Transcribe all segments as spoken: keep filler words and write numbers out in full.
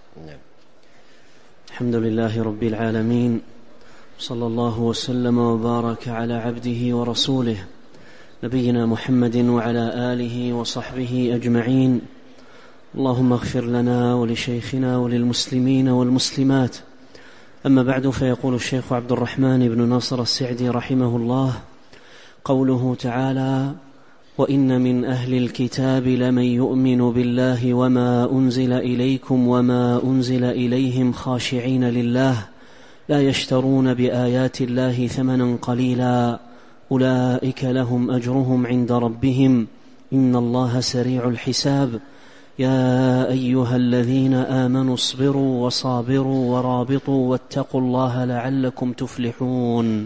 الحمد لله رب العالمين، صلى الله وسلم وبارك على عبده ورسوله نبينا محمد وعلى آله وصحبه أجمعين. اللهم اغفر لنا ولشيخنا وللمسلمين والمسلمات. أما بعد، فيقول الشيخ عبد الرحمن بن ناصر السعدي رحمه الله: قوله تعالى: وإن من أهل الكتاب لمن يؤمن بالله وما أنزل إليكم وما أنزل إليهم خاشعين لله لا يشترون بآيات الله ثمنا قليلا أولئك لهم أجرهم عند ربهم إن الله سريع الحساب. يا أيها الذين آمنوا اصبروا وصابروا ورابطوا واتقوا الله لعلكم تفلحون.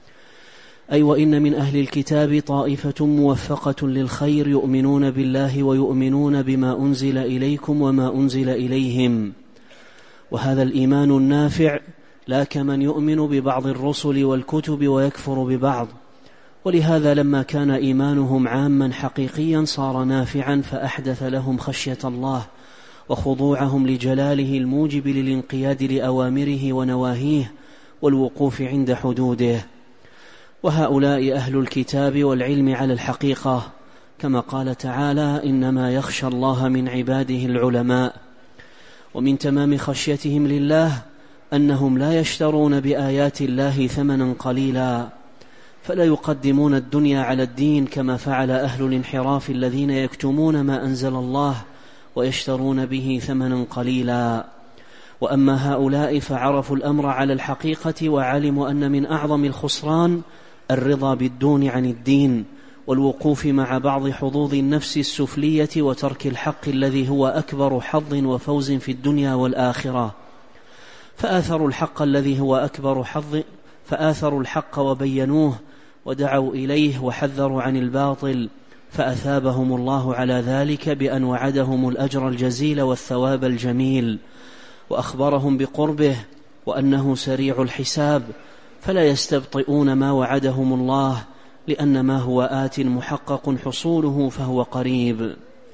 أي وإن من أهل الكتاب طائفة موفقة للخير يؤمنون بالله ويؤمنون بما أنزل إليكم وما أنزل إليهم، وهذا الإيمان النافع لا كمن يؤمن ببعض الرسل والكتب ويكفر ببعض. ولهذا لما كان إيمانهم عاما حقيقيا صار نافعا، فأحدث لهم خشية الله وخضوعهم لجلاله الموجب للانقياد لأوامره ونواهيه والوقوف عند حدوده. وهؤلاء أهل الكتاب والعلم على الحقيقة، كما قال تعالى: إنما يخشى الله من عباده العلماء. ومن تمام خشيتهم لله أنهم لا يشترون بآيات الله ثمنا قليلا، فلا يقدمون الدنيا على الدين كما فعل أهل الانحراف الذين يكتمون ما أنزل الله ويشترون به ثمنا قليلا. وأما هؤلاء فعرفوا الأمر على الحقيقة وعلموا أن من أعظم الخسران الرضا بالدون عن الدين والوقوف مع بعض حظوظ النفس السفلية وترك الحق الذي هو أكبر حظ وفوز في الدنيا والآخرة. فآثروا الحق الذي هو أكبر حظ فآثروا الحق وبينوه ودعوا إليه وحذروا عن الباطل، فأثابهم الله على ذلك بأن وعدهم الأجر الجزيل والثواب الجميل، وأخبرهم بقربه وأنه سريع الحساب، فلا يستبطئون ما وعدهم الله، لأن ما هو آت محقق حصوله فهو قريب.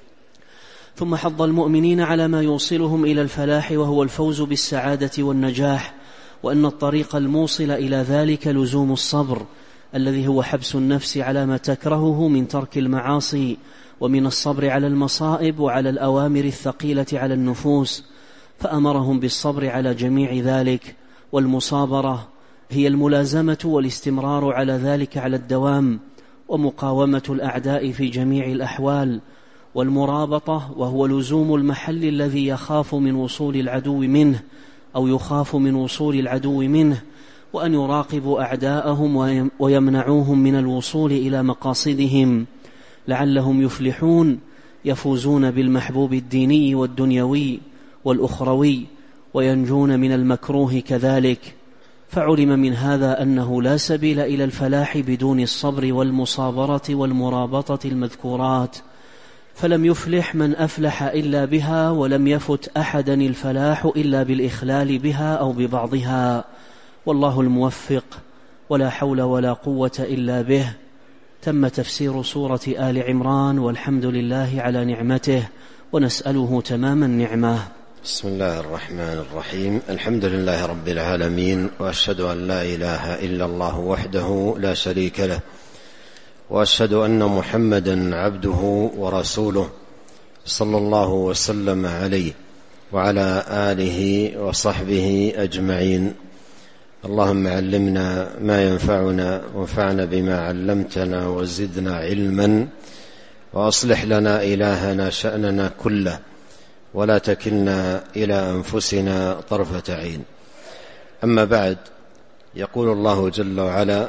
ثم حض المؤمنين على ما يوصلهم إلى الفلاح، وهو الفوز بالسعادة والنجاح، وأن الطريق الموصل إلى ذلك لزوم الصبر الذي هو حبس النفس على ما تكرهه من ترك المعاصي، ومن الصبر على المصائب وعلى الأوامر الثقيلة على النفوس، فأمرهم بالصبر على جميع ذلك. والمصابرة هي الملازمة والاستمرار على ذلك على الدوام، ومقاومة الأعداء في جميع الأحوال. والمرابطة وهو لزوم المحل الذي يخاف من وصول العدو منه أو يخاف من وصول العدو منه، وأن يراقبوا أعداءهم ويمنعوهم من الوصول إلى مقاصدهم لعلهم يفلحون، يفوزون بالمحبوب الديني والدنيوي والأخروي وينجون من المكروه كذلك. فعلم من هذا أنه لا سبيل إلى الفلاح بدون الصبر والمصابرة والمرابطة المذكورات، فلم يفلح من أفلح إلا بها، ولم يفت أحدا الفلاح إلا بالإخلال بها أو ببعضها، والله الموفق، ولا حول ولا قوة إلا به. تم تفسير سورة آل عمران، والحمد لله على نعمته، ونسأله تمام النعمة. بسم الله الرحمن الرحيم. الحمد لله رب العالمين، وأشهد أن لا إله إلا الله وحده لا شريك له، وأشهد أن محمدا عبده ورسوله صلى الله وسلم عليه وعلى آله وصحبه أجمعين. اللهم علمنا ما ينفعنا، وانفعنا بما علمتنا، وزدنا علما، وأصلح لنا إلهنا شأننا كله، ولا تكلنا إلى أنفسنا طرفة عين. أما بعد، يقول الله جل وعلا: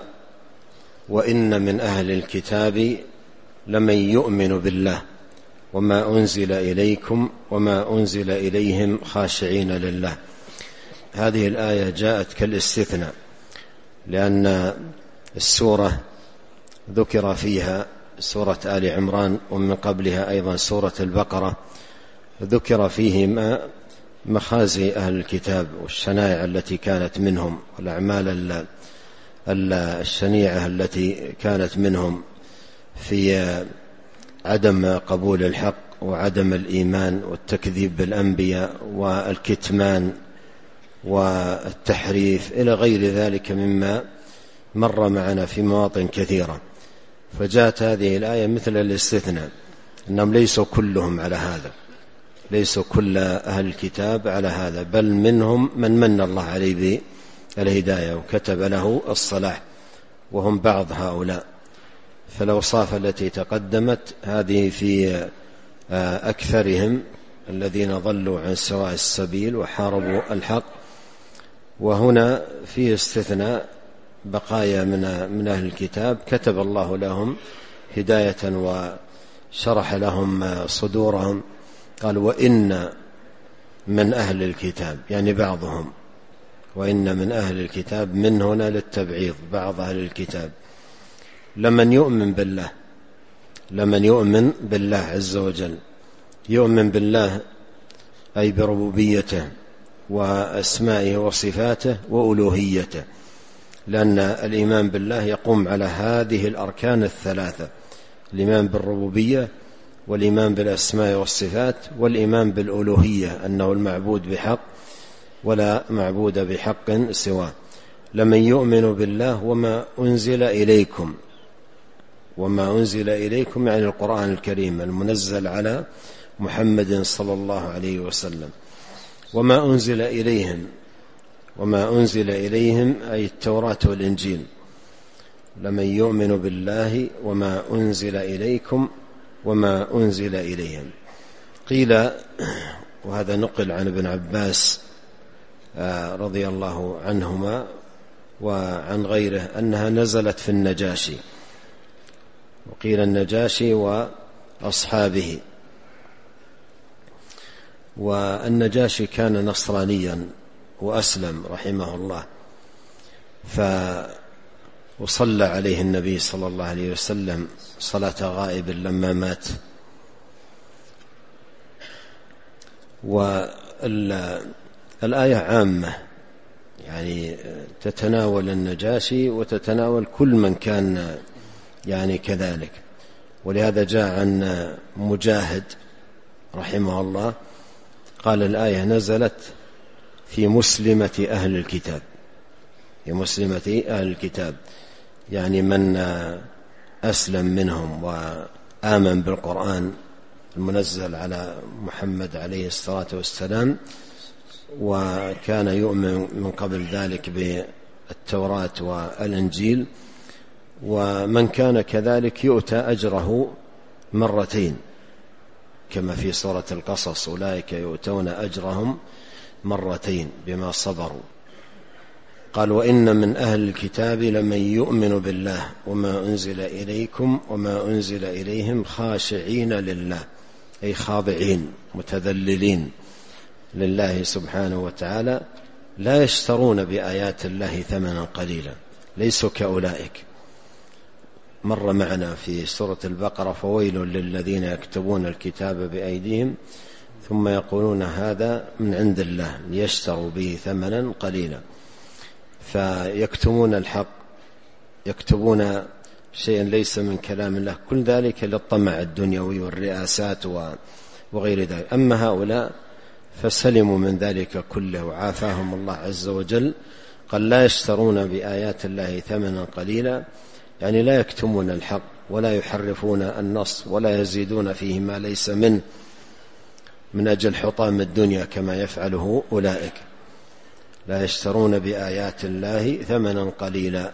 وإن من أهل الكتاب لمن يؤمن بالله وما أنزل إليكم وما أنزل إليهم خاشعين لله. هذه الآية جاءت كالاستثناء، لأن السورة ذكر فيها سورة آل عمران، ومن قبلها أيضا سورة البقرة ذكر فيهما مخازي أهل الكتاب والشنائع التي كانت منهم، والأعمال الشنيعة التي كانت منهم في عدم قبول الحق وعدم الإيمان والتكذيب بالأنبياء والكتمان والتحريف إلى غير ذلك مما مر معنا في مواطن كثيرة. فجاءت هذه الآية مثل الاستثناء، أنهم ليسوا كلهم على هذا، ليسوا كل أهل الكتاب على هذا، بل منهم من من الله عليه بالهداية وكتب له الصلاح، وهم بعض هؤلاء. فالأوصاف التي تقدمت هذه في أكثرهم الذين ضلوا عن سواء السبيل وحاربوا الحق، وهنا فيه استثناء بقايا من من أهل الكتاب كتب الله لهم هداية وشرح لهم صدورهم. قال وإن من أهل الكتاب، يعني بعضهم، وإن من أهل الكتاب من هنا للتبعيض، بعض أهل الكتاب، لمن يؤمن بالله، لمن يؤمن بالله عز وجل، يؤمن بالله أي بربوبيته وأسمائه وصفاته وألوهيته، لأن الإيمان بالله يقوم على هذه الأركان الثلاثة: الإيمان بالربوبية، والإيمان بالأسماء والصفات، والإيمان بالألوهية، أنه المعبود بحق ولا معبود بحق سواه. لمن يؤمن بالله وما أنزل إليكم، وما أنزل إليكم يعني القرآن الكريم المنزل على محمد صلى الله عليه وسلم، وما أنزل إليهم، وما أنزل إليهم أي التوراة والإنجيل. لمن يؤمن بالله وما أنزل إليكم وما أنزل إليهم. قيل، وهذا نقل عن ابن عباس رضي الله عنهما وعن غيره، أنها نزلت في النجاشي، وقيل النجاشي وأصحابه. والنجاشي كان نصرانيا وأسلم رحمه الله، فصلى عليه النبي صلى الله عليه وسلم صلاة غائب لما مات. والآية عامة، يعني تتناول النجاشي وتتناول كل من كان يعني كذلك. ولهذا جاء عن مجاهد رحمه الله قال الآية نزلت في مسلمة أهل الكتاب، في مسلمة أهل الكتاب، يعني من أسلم منهم وآمن بالقرآن المنزل على محمد عليه الصلاة والسلام، وكان يؤمن من قبل ذلك بالتوراة والإنجيل. ومن كان كذلك يؤتى أجره مرتين، كما في سورة القصص: أولئك يؤتون أجرهم مرتين بما صبروا. قال وإن من أهل الكتاب لمن يؤمن بالله وما أنزل إليكم وما أنزل إليهم خاشعين لله، أي خاضعين متذللين لله سبحانه وتعالى، لا يشترون بآيات الله ثمنا قليلا، ليسوا كأولئك. مر معنا في سورة البقرة: فويل للذين يكتبون الكتاب بأيديهم ثم يقولون هذا من عند الله ليشتروا به ثمنا قليلا. فيكتمون الحق، يكتبون شيئا ليس من كلام الله، كل ذلك للطمع الدنيوي والرئاسات وغير ذلك. أما هؤلاء فسلموا من ذلك كله وعافاهم الله عز وجل. قال لا يشترون بآيات الله ثمنا قليلا، يعني لا يكتمون الحق ولا يحرفون النص ولا يزيدون فيه ما ليس منه من أجل حطام الدنيا كما يفعله أولئك. لا يشترون بآيات الله ثمنا قليلا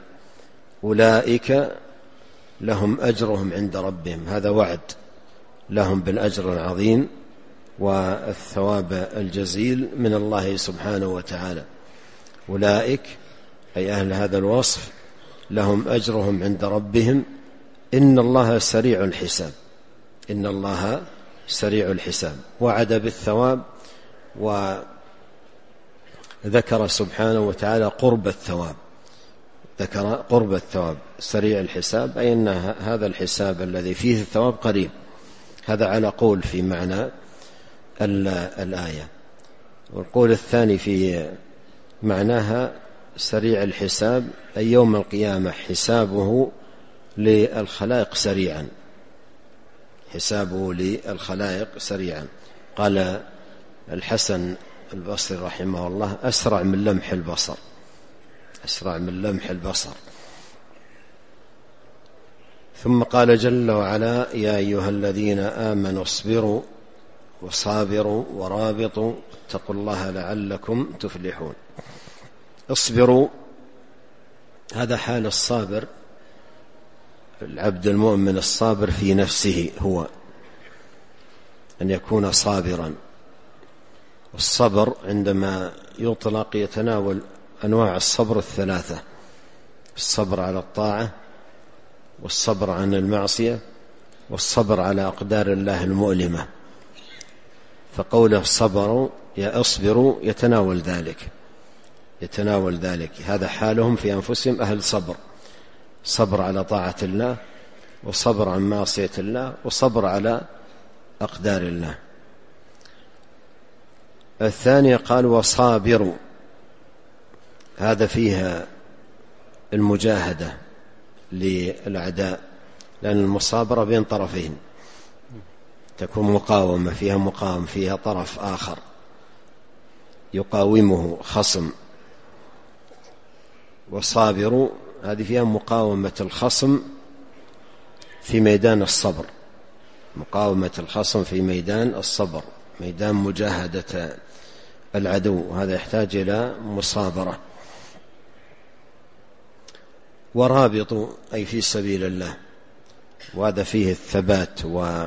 أولئك لهم أجرهم عند ربهم، هذا وعد لهم بالأجر العظيم والثواب الجزيل من الله سبحانه وتعالى. أولئك أي أهل هذا الوصف لهم أجرهم عند ربهم إن الله سريع الحساب، إن الله سريع الحساب. وعد بالثواب، وذكر سبحانه وتعالى قرب الثواب، ذكر قرب الثواب. سريع الحساب أي أن هذا الحساب الذي فيه الثواب قريب. هذا على قول في معنى الآية. والقول الثاني في معناها سريع الحساب أي يوم القيامة حسابه للخلائق سريعا، حسابه للخلائق سريعا. قال الحسن البصري رحمه الله: أسرع من لمح البصر، أسرع من لمح البصر. ثم قال جل وعلا: يا أيها الذين آمنوا اصبروا وصابروا ورابطوا اتقوا الله لعلكم تفلحون. اصبروا، هذا حال الصابر، العبد المؤمن الصابر في نفسه هو أن يكون صابرا. والصبر عندما يطلق يتناول أنواع الصبر الثلاثة: الصبر على الطاعة، والصبر عن المعصية، والصبر على أقدار الله المؤلمة. فقوله صبروا يا اصبروا يتناول ذلك، يتناول ذلك. هذا حالهم في أنفسهم أهل صبر، صبر على طاعة الله، وصبر عن معصية الله، وصبر على أقدار الله. الثانية قال وصابروا، هذا فيها المجاهدة للأعداء، لأن المصابرة بين طرفين، تكون مقاومة، فيها مقاوم، فيها طرف آخر يقاومه خصم. وصابروا هذه فيها مقاومة الخصم في ميدان الصبر، مقاومة الخصم في ميدان الصبر، ميدان مجاهدة العدو، هذا يحتاج إلى مصابرة. ورابطوا أي في سبيل الله، وهذا فيه الثبات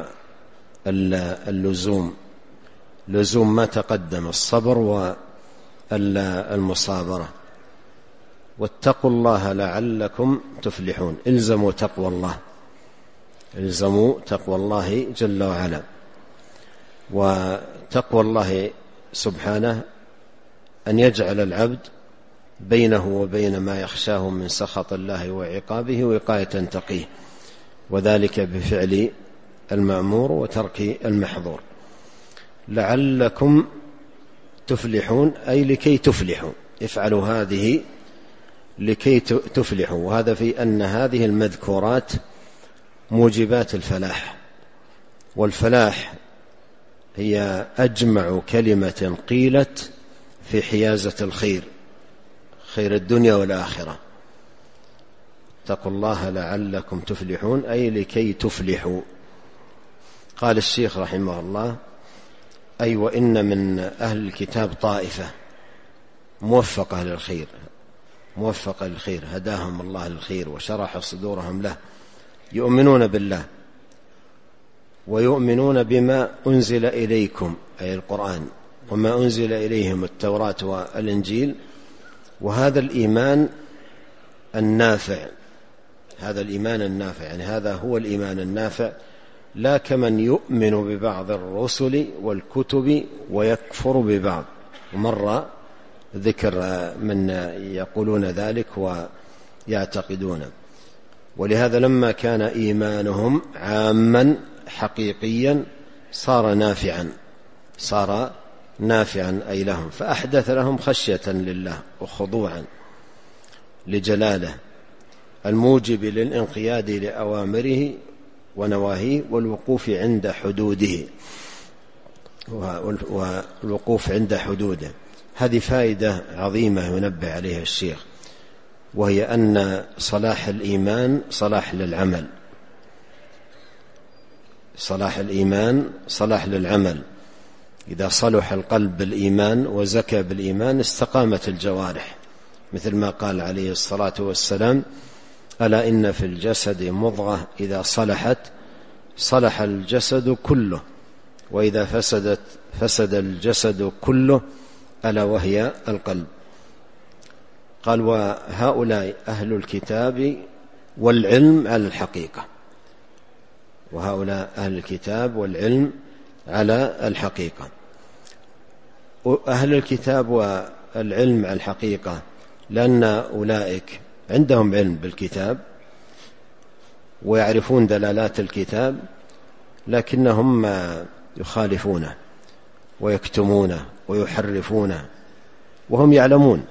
واللزوم، لزوم ما تقدم، الصبر والمصابرة. واتقوا الله لعلكم تفلحون، الزموا تقوى الله، الزموا تقوى الله جل وعلا. وتقوى الله سبحانه أن يجعل العبد بينه وبين ما يخشاه من سخط الله وعقابه وقاية تقيه، وذلك بفعل المأمور وترك المحظور. لعلكم تفلحون أي لكي تفلحوا، افعلوا هذه لكي تفلحوا. وهذا في أن هذه المذكورات موجبات الفلاح، والفلاح هي أجمع كلمة قيلت في حيازة الخير، خير الدنيا والآخرة. اتقوا الله لعلكم تفلحون أي لكي تفلحوا. قال الشيخ رحمه الله: أي وإن من أهل الكتاب طائفة موفقة للخير، موفقة للخير، هداهم الله للخير وشرح صدورهم له، يؤمنون بالله ويؤمنون بما أنزل إليكم أي القرآن، وما أنزل إليهم التوراة والإنجيل. وهذا الإيمان النافع، هذا الإيمان النافع يعني هذا هو الإيمان النافع، لا كمن يؤمن ببعض الرسل والكتب ويكفر ببعض. ومر ذكر من يقولون ذلك ويعتقدون. ولهذا لما كان إيمانهم عاما حقيقيا صار نافعا، صار نافعا أي لهم، فأحدث لهم خشية لله وخضوعا لجلاله الموجب للانقياد لأوامره ونواهيه والوقوف عند حدوده، والوقوف عند حدوده. هذه فائدة عظيمة ينبه عليها الشيخ، وهي أن صلاح الإيمان صلاح للعمل، صلاح الإيمان صلاح للعمل. إذا صلح القلب بالإيمان وزكى بالإيمان استقامت الجوارح، مثل ما قال عليه الصلاة والسلام: ألا إن في الجسد مضغة إذا صلحت صلح الجسد كله، وإذا فسدت فسد الجسد كله، ألا وهي القلب. قال: وهؤلاء أهل الكتاب والعلم على الحقيقة، وهؤلاء أهل الكتاب والعلم على الحقيقة. أهل الكتاب والعلم على الحقيقة لأن أولئك عندهم علم بالكتاب ويعرفون دلالات الكتاب، لكنهم يخالفونه ويكتمونه ويحرفونه وهم يعلمون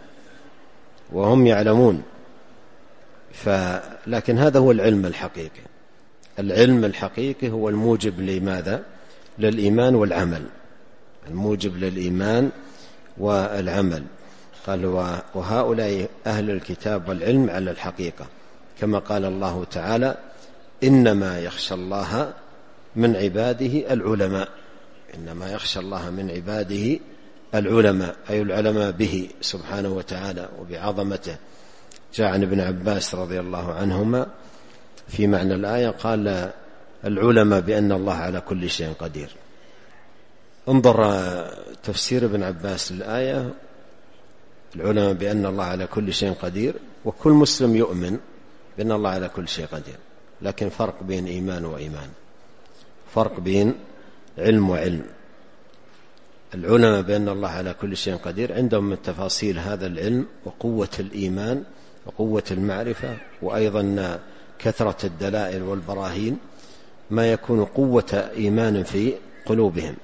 وهم يعلمون. لكن هذا هو العلم الحقيقي، العلم الحقيقي هو الموجب لماذا؟ للإيمان والعمل، الموجب للإيمان والعمل. قال وهؤلاء أهل الكتاب والعلم على الحقيقة، كما قال الله تعالى إنما يخشى الله من عباده العلماء، إنما يخشى الله من عباده العلماء، أي العلماء به سبحانه وتعالى وبعظمته. جاء عن ابن عباس رضي الله عنهما في معنى الآية قال العلماء بأن الله على كل شيء قدير. انظر تفسير ابن عباس للآية، العلماء بأن الله على كل شيء قدير، وكل مسلم يؤمن بأن الله على كل شيء قدير، لكن فرق بين إيمان وإيمان، فرق بين علم وعلم. العلماء بأن الله على كل شيء قدير عندهم من تفاصيل هذا العلم وقوة الإيمان وقوة المعرفة، وأيضا كثرة الدلائل والبراهين، ما يكون قوة إيمان في قلوبهم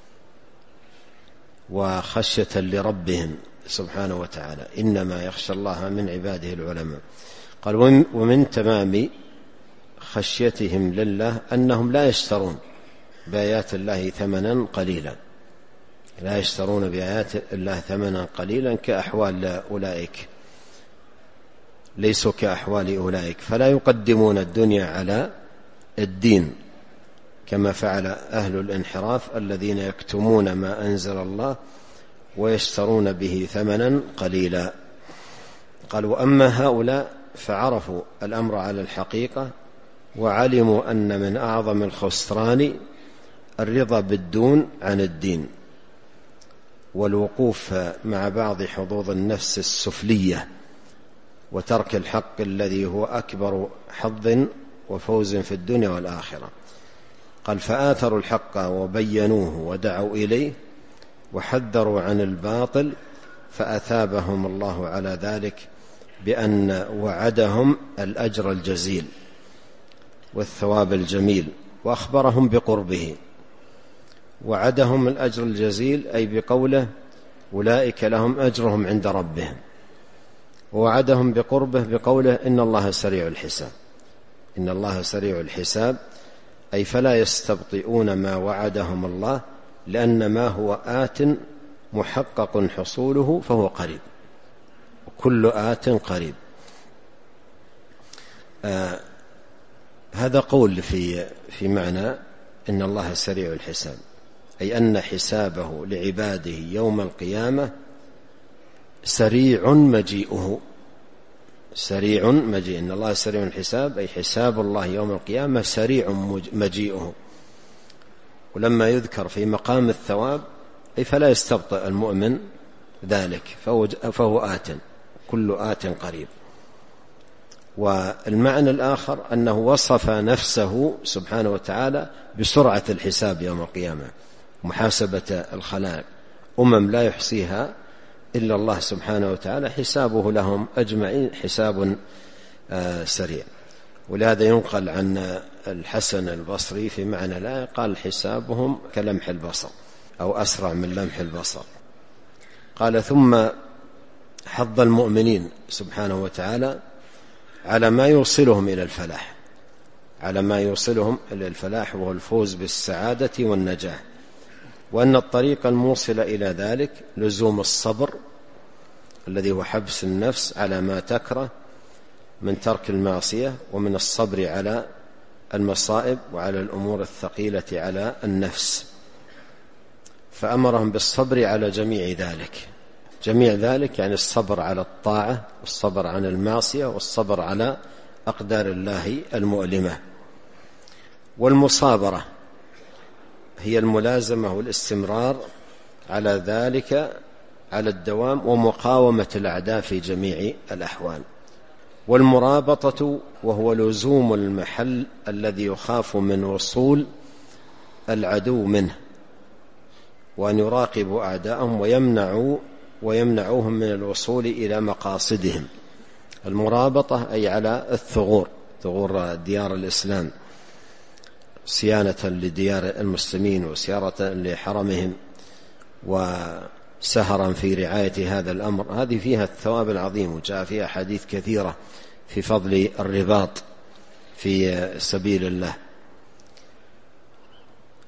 وخشية لربهم سبحانه وتعالى. إنما يخشى الله من عباده العلماء. قال ومن تمام خشيتهم لله أنهم لا يشترون بآيات الله ثمنا قليلا، لا يشترون بآيات الله ثمنا قليلا كأحوال أولئك، ليسوا كأحوال أولئك، فلا يقدمون الدنيا على الدين كما فعل أهل الانحراف الذين يكتمون ما أنزل الله ويشترون به ثمنا قليلا. قال وأما هؤلاء فعرفوا الأمر على الحقيقة، وعلموا أن من أعظم الخسران الرضا بالدون عن الدين، والوقوف مع بعض حظوظ النفس السفلية، وترك الحق الذي هو أكبر حظ وفوز في الدنيا والآخرة. قال فآثروا الحق وبينوه ودعوا إليه وحذروا عن الباطل، فأثابهم الله على ذلك بأن وعدهم الأجر الجزيل والثواب الجميل، وأخبرهم بقربه. وعدهم الأجر الجزيل أي بقوله أولئك لهم أجرهم عند ربهم، ووعدهم بقربه بقوله إن الله سريع الحساب، إن الله سريع الحساب، أي فلا يستبطئون ما وعدهم الله، لأن ما هو آت محقق حصوله فهو قريب، وكل آت قريب. آه هذا قول في في معنى إن الله سريع الحساب، أي أن حسابه لعباده يوم القيامة سريع مجيئه، سريع مجيء. إن الله سريع الحساب أي حساب الله يوم القيامة سريع مجيئه. ولما يذكر في مقام الثواب أي فلا يستبطئ المؤمن ذلك، فهو, فهو آت، كل آت قريب. والمعنى الآخر أنه وصف نفسه سبحانه وتعالى بسرعة الحساب يوم القيامة، محاسبة الخلائق، أمم لا يحصيها إلا الله سبحانه وتعالى، حسابه لهم أجمعين حساب آه سريع. ولهذا ينقل عن الحسن البصري في معنى الآية قال حسابهم كلمح البصر أو أسرع من لمح البصر. قال ثم حض المؤمنين سبحانه وتعالى على ما يوصلهم إلى الفلاح، على ما يوصلهم إلى الفلاح وهو الفوز بالسعادة والنجاح، وأن الطريق الموصل إلى ذلك لزوم الصبر الذي هو حبس النفس على ما تكره من ترك المعصية، ومن الصبر على المصائب وعلى الأمور الثقيلة على النفس. فأمرهم بالصبر على جميع ذلك، جميع ذلك يعني الصبر على الطاعة، والصبر عن المعصية، والصبر على أقدار الله المؤلمة. والمصابرة هي الملازمة والاستمرار على ذلك على الدوام، ومقاومة الأعداء في جميع الأحوال. والمرابطة وهو لزوم المحل الذي يخاف من وصول العدو منه، وأن يراقبوا أعداءهم ويمنعوا ويمنعوهم من الوصول إلى مقاصدهم. المرابطة أي على الثغور، ثغور ديار الإسلام، صيانة لديار المسلمين وسيارة لحرمهم وسهرا في رعاية هذا الأمر. هذه فيها الثواب العظيم، وجاء فيها حديث كثيرة في فضل الرباط في سبيل الله.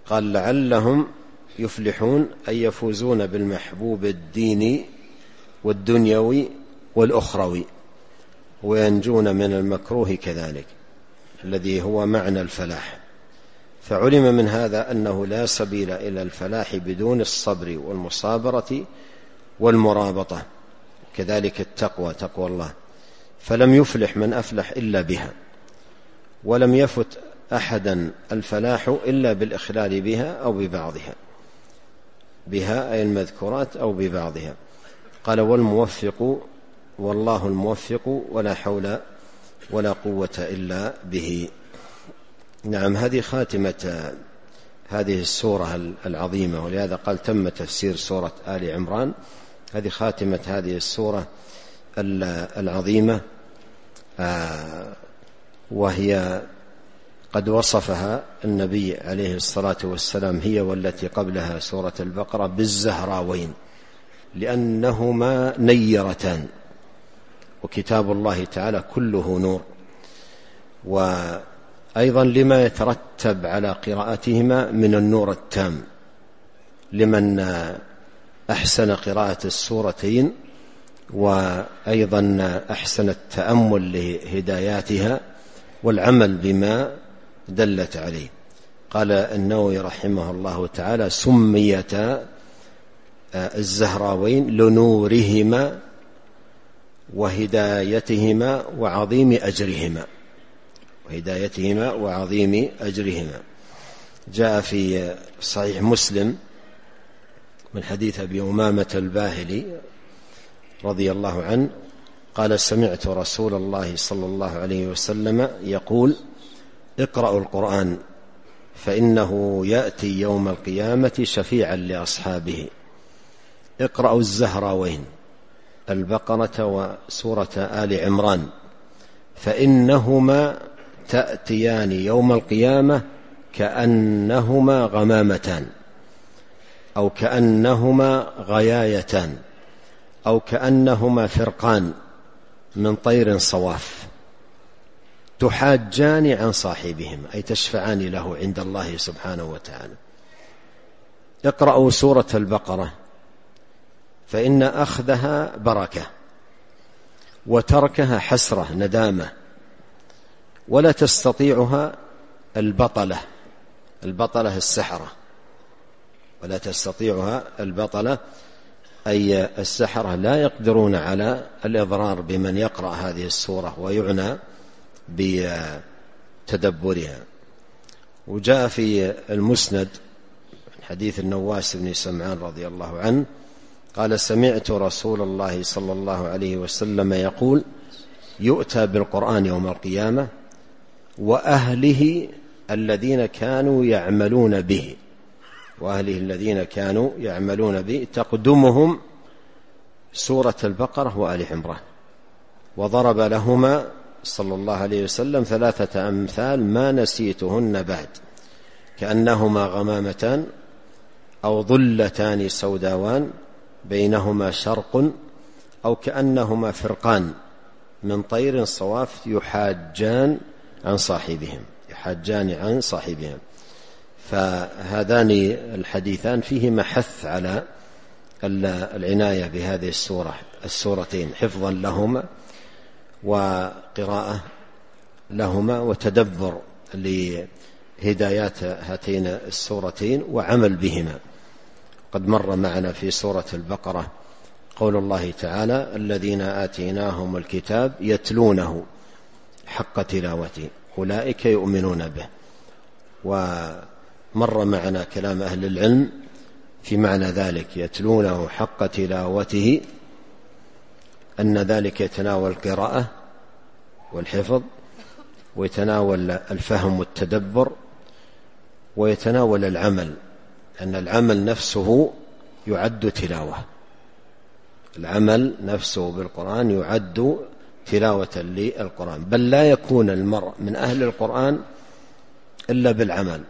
قال لعلهم يفلحون أي يفوزون بالمحبوب الديني والدنيوي والأخروي وينجون من المكروه كذلك الذي هو معنى الفلاح. فعلم من هذا أنه لا سبيل إلى الفلاح بدون الصبر والمصابرة والمرابطة، كذلك التقوى تقوى الله، فلم يفلح من أفلح إلا بها، ولم يفت أحدا الفلاح إلا بالإخلال بها أو ببعضها، بها أي المذكورات أو ببعضها. قال والموفق والله الموفق ولا حول ولا قوة إلا به. نعم، هذه خاتمة هذه السورة العظيمة، ولهذا قال تم تفسير سورة آل عمران. هذه خاتمة هذه السورة العظيمة، وهي قد وصفها النبي عليه الصلاة والسلام هي والتي قبلها سورة البقرة بالزهراوين، لأنهما نيرتان، وكتاب الله تعالى كله نور. وأيضا لما يترتب على قراءتهما من النور التام لمن أحسن قراءة السورتين، وأيضا أحسن التأمل لهداياتها والعمل بما دلت عليه. قال النووي رحمه الله تعالى سميتا الزهراوين لنورهما وهدايتهما وعظيم أجرهما وهدايتهما وعظيم أجرهما. جاء في صحيح مسلم من حديث أبي أمامة الباهلي رضي الله عنه قال سمعت رسول الله صلى الله عليه وسلم يقول اقرأوا القرآن فإنه يأتي يوم القيامة شفيعا لأصحابه. اقرأوا الزهراوين البقرة وسورة آل عمران فإنهما تأتيان يوم القيامة كأنهما غمامتان أو كأنهما غيايتان أو كأنهما فرقان من طير صواف تحاجان عن صاحبهم، أي تشفعان له عند الله سبحانه وتعالى. اقرأوا سورة البقرة فإن أخذها بركة وتركها حسرة ندامة، ولا تستطيعها البطلة البطلة السحرة ولا تستطيعها البطلة أي السحرة لا يقدرون على الإضرار بمن يقرأ هذه السورة ويعنى بتدبرها. وجاء في المسند حديث النواس بن سمعان رضي الله عنه قال سمعت رسول الله صلى الله عليه وسلم يقول يؤتى بالقرآن يوم القيامة وأهله الذين كانوا يعملون به وأهله الذين كانوا يعملون به تقدمهم سورة البقرة وآل عمران، وضرب لهما صلى الله عليه وسلم ثلاثة أمثال ما نسيتهن بعد، كأنهما غمامتان أو ظلتان سوداوان بينهما شرق أو كأنهما فرقان من طير صواف يحاجان عن صاحبهم يحاجان عن صاحبهم. فهذان الحديثان فيهما حث على العناية بهذه السورة السورتين حفظا لهما وقراءة لهما وتدبر لهدايات هاتين السورتين وعمل بهما. قد مر معنا في سورة البقرة قول الله تعالى الذين آتيناهم الكتاب يتلونه حق تلاوته أولئك يؤمنون به. ومر معنا كلام أهل العلم في معنى ذلك يتلونه حق تلاوته أن ذلك يتناول القراءة والحفظ ويتناول الفهم والتدبر ويتناول العمل، أن العمل نفسه يعد تلاوة العمل نفسه بالقرآن يعد تلاوة للقرآن، بل لا يكون المرء من أهل القرآن إلا بالعمل.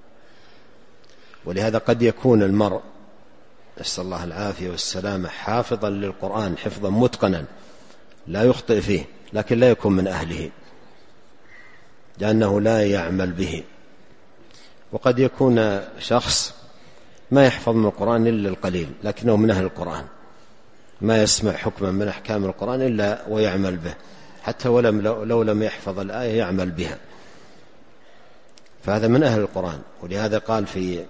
ولهذا قد يكون المرء نسأل الله العافية والسلامة حافظا للقرآن حفظا متقنا لا يخطئ فيه، لكن لا يكون من أهله لأنه لا يعمل به. وقد يكون شخص ما يحفظ من القرآن إلا القليل لكنه من أهل القرآن، ما يسمع حكما من أحكام القرآن إلا ويعمل به، حتى ولم لو لم يحفظ الآية يعمل بها، فهذا من أهل القرآن. ولهذا قال في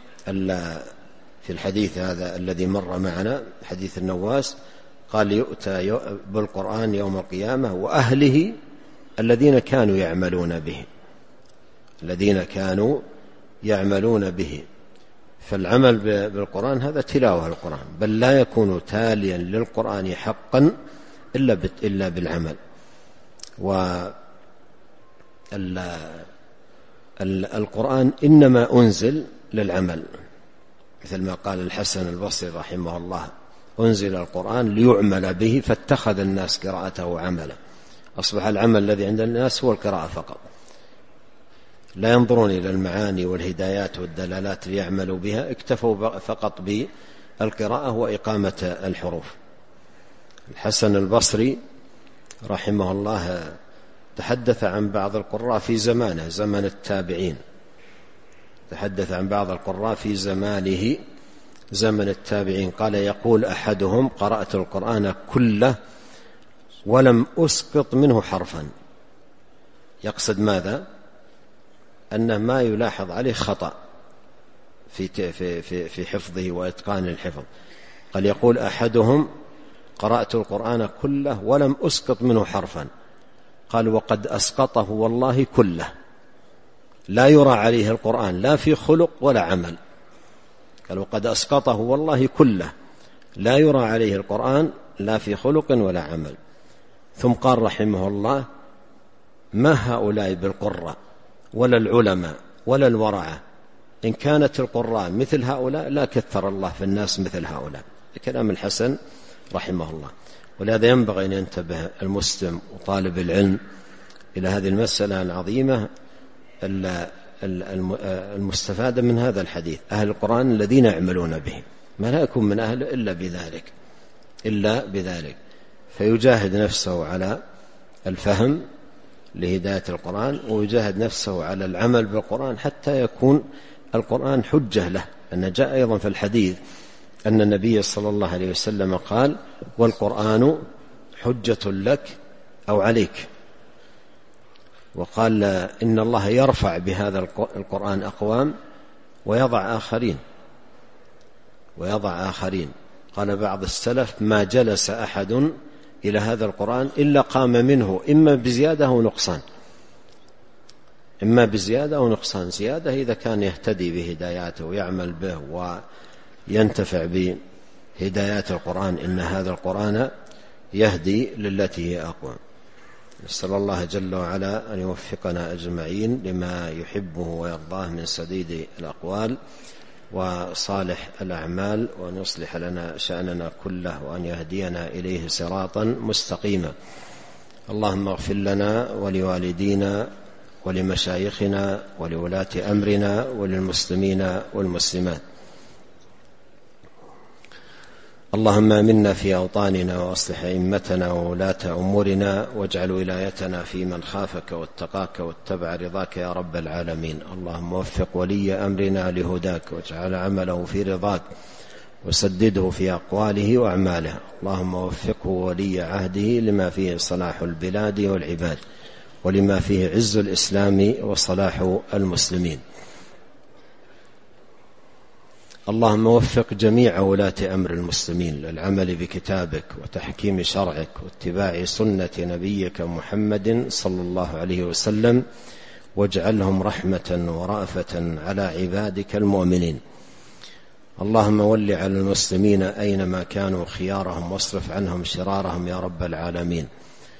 في الحديث هذا الذي مر معنا حديث النواس، قال يؤتى بالقرآن يوم القيامة وأهله الذين كانوا يعملون به، الذين كانوا يعملون به. فالعمل بالقرآن هذا تلاوة القرآن، بل لا يكون تاليا للقرآن حقا إلا إلا بالعمل. والقرآن إنما أنزل للعمل، مثل ما قال الحسن البصري رحمه الله: أنزل القرآن ليعمل به فاتخذ الناس قراءته عملا. أصبح العمل الذي عند الناس هو القراءة فقط، لا ينظرون إلى المعاني والهدايات والدلالات ليعملوا بها، اكتفوا فقط بالقراءة وإقامة الحروف. الحسن البصري رحمه الله تحدث عن بعض القراء في زمانه، زمن التابعين، تحدث عن بعض القراء في زمانه زمن التابعين، قال: يقول أحدهم: قرأت القرآن كله ولم أسقط منه حرفا. يقصد ماذا؟ أنه ما يلاحظ عليه خطأ في في في في حفظه وإتقان الحفظ. قال: يقول أحدهم: قرأت القرآن كله ولم أسقط منه حرفا. قال: وقد أسقطه والله كله، لا يرى عليه القرآن لا في خلق ولا عمل. قال: وقد أسقطه والله كله، لا يرى عليه القرآن لا في خلق ولا عمل. ثم قال رحمه الله: ما هؤلاء بالقراء ولا العلماء ولا الورعة، إن كانت القراء مثل هؤلاء لا كثر الله في الناس مثل هؤلاء. كلام الحسن رحمه الله. ولهذا ينبغي أن ينتبه المسلم وطالب العلم إلى هذه المسألة العظيمة المستفادة من هذا الحديث: أهل القرآن الذين يعملون به، ما لا يكون من أهل إلا بذلك إلا بذلك فيجاهد نفسه على الفهم لهداية القرآن، ويجاهد نفسه على العمل بالقرآن حتى يكون القرآن حجة له. أن جاء أيضا في الحديث أن النبي صلى الله عليه وسلم قال: والقرآن حجة لك أو عليك. وقال: إن الله يرفع بهذا القرآن أقوام ويضع آخرين ويضع آخرين. قال بعض السلف: ما جلس أحد إلى هذا القرآن إلا قام منه إما بزيادة أو نقصان، إما بزيادة أو نقصان. زيادة إذا كان يهتدي بهداياته ويعمل به وينتفع بهدايات القرآن، إن هذا القرآن يهدي للتي هي أقوى. نسأل الله جل وعلا أن يوفقنا أجمعين لما يحبه ويرضاه من سديد الأقوال وصالح الأعمال، وأن يصلح لنا شأننا كله، وأن يهدينا إليه صراطا مستقيما. اللهم اغفر لنا ولوالدينا ولمشايخنا ولولاة أمرنا وللمسلمين والمسلمات. اللهم آمنا في أوطاننا وأصلح أئمتنا وولاة أمورنا، واجعل ولايتنا في من خافك واتقاك واتبع رضاك يا رب العالمين. اللهم وفق ولي أمرنا لهداك، واجعل عمله في رضاك، وسدده في أقواله وأعماله. اللهم وفقه ولي عهده لما فيه صلاح البلاد والعباد، ولما فيه عز الإسلام وصلاح المسلمين. اللهم وفق جميع ولاة أمر المسلمين للعمل بكتابك وتحكيم شرعك واتباع سنة نبيك محمد صلى الله عليه وسلم، واجعلهم رحمة ورأفة على عبادك المؤمنين. اللهم ول على المسلمين أينما كانوا خيارهم، واصرف عنهم شرارهم يا رب العالمين.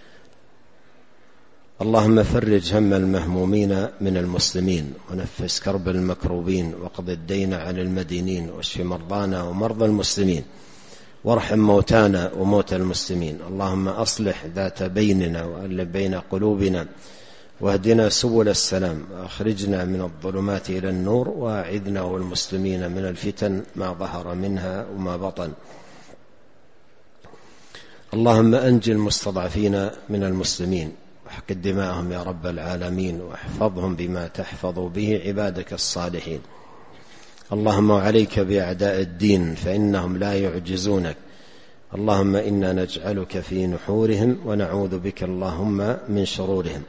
اللهم فرج هم المهمومين من المسلمين، ونفس كرب المكروبين، واقض الدين عن المدينين، واشف مرضانا ومرضى المسلمين، وارحم موتانا وموتى المسلمين. اللهم أصلح ذات بيننا وألف بين قلوبنا، واهدنا سبل السلام، وأخرجنا من الظلمات إلى النور، وأعذنا والمسلمين من الفتن ما ظهر منها وما بطن. اللهم أنجِ المستضعفين من المسلمين، واحقن دماءهم يا رب العالمين، واحفظهم بما تحفظ به عبادك الصالحين. اللهم عليك بأعداء الدين فإنهم لا يعجزونك. اللهم إنا نجعلك في نحورهم ونعوذ بك اللهم من شرورهم.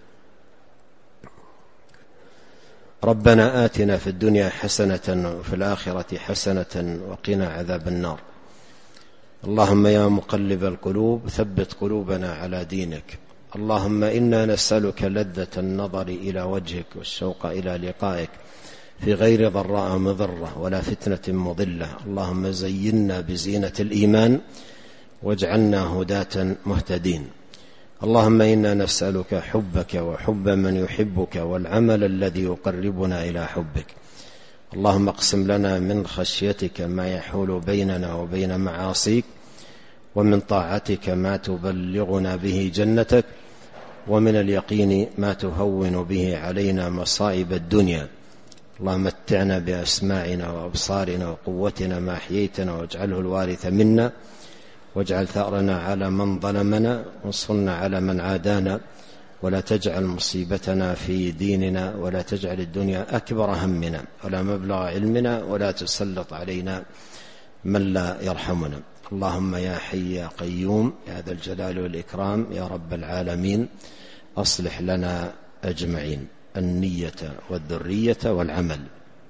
ربنا آتنا في الدنيا حسنة وفي الآخرة حسنة وقنا عذاب النار. اللهم يا مقلب القلوب ثبت قلوبنا على دينك. اللهم إنا نسألك لذة النظر إلى وجهك والشوق إلى لقائك في غير ضراء مضرة ولا فتنة مضلة. اللهم زينا بزينة الإيمان واجعلنا هداة مهتدين. اللهم إنا نسألك حبك وحب من يحبك والعمل الذي يقربنا إلى حبك. اللهم اقسم لنا من خشيتك ما يحول بيننا وبين معاصيك، ومن طاعتك ما تبلغنا به جنتك، ومن اليقين ما تهون به علينا مصائب الدنيا. اللهم متعنا بأسماعنا وأبصارنا وقوتنا ما أحييتنا، واجعله الوارث منا، واجعل ثأرنا على من ظلمنا، وانصرنا على من عادانا، ولا تجعل مصيبتنا في ديننا، ولا تجعل الدنيا أكبر همنا ولا مبلغ علمنا، ولا تسلط علينا من لا يرحمنا. اللهم يا حي يا قيوم يا ذا الجلال والإكرام يا رب العالمين، أصلح لنا أجمعين النية والذرية والعمل.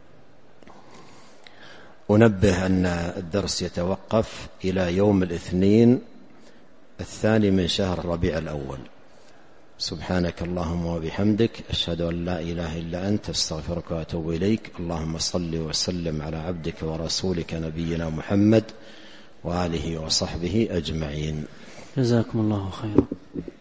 أنبه أن الدرس يتوقف إلى يوم الاثنين الثاني من شهر ربيع الأول. سبحانك اللهم وبحمدك، أشهد أن لا إله إلا أنت، استغفرك وأتوب إليك. اللهم صل وسلم على عبدك ورسولك نبينا محمد وآله وصحبه أجمعين. جزاكم الله خيرا.